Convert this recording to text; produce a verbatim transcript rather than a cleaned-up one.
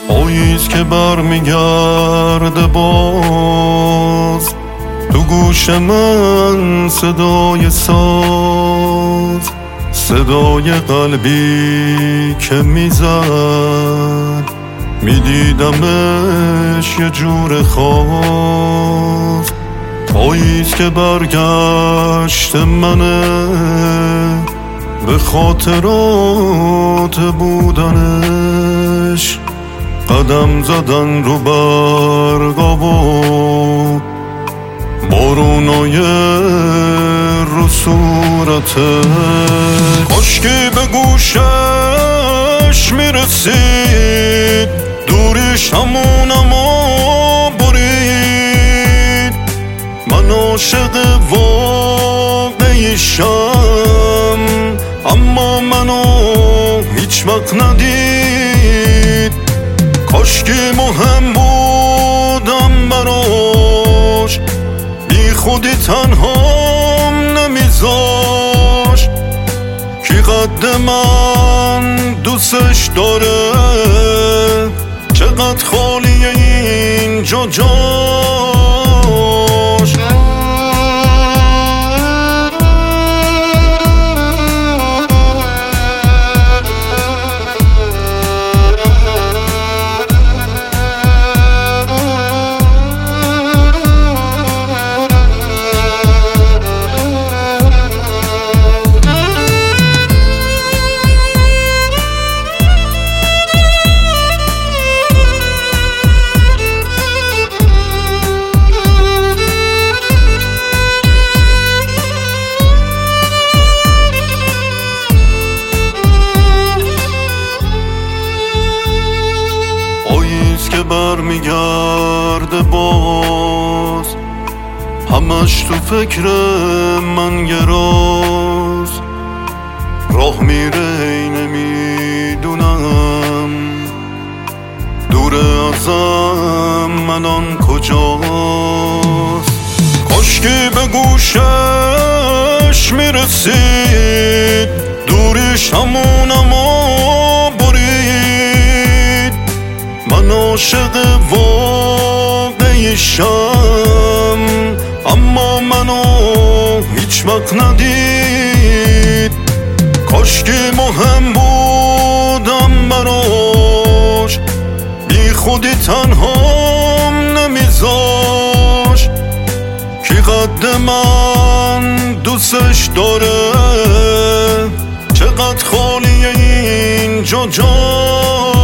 پاییز که برمیگرده باز، تو گوش من صدای ساز، صدای قلبی که میزد، میدیدمش یه جور خاص. پاییز که برگشت منه، به خاطرات بودنش قدم زدن رو برگا و بارونای رو صورتش. کاشکی به گوشش میرسید، دوریش همونمو برید. من عاشق واقعیشم، اما منو هیچ وقت ندید. کاشکی مهم بودم براش، بی خودی تنهام نمیذاش. کی قد من دوستش داره، چقدر خالیه اینجا جاش. که برمیگرده باز، همش تو فکر من گراز. راه میره ای نمیدونم، دور ازم منان کجاست. کاشکی به گوشش میرسید، دوریش همونمو برید. من عاشق واقعیشم، اما منو هیچ وقت ندید. کاشکی مهم بودم براش، بی خودی تنهام نمیذاش. کی قد من دوستش داره، چقدر خالیه اینجا جا.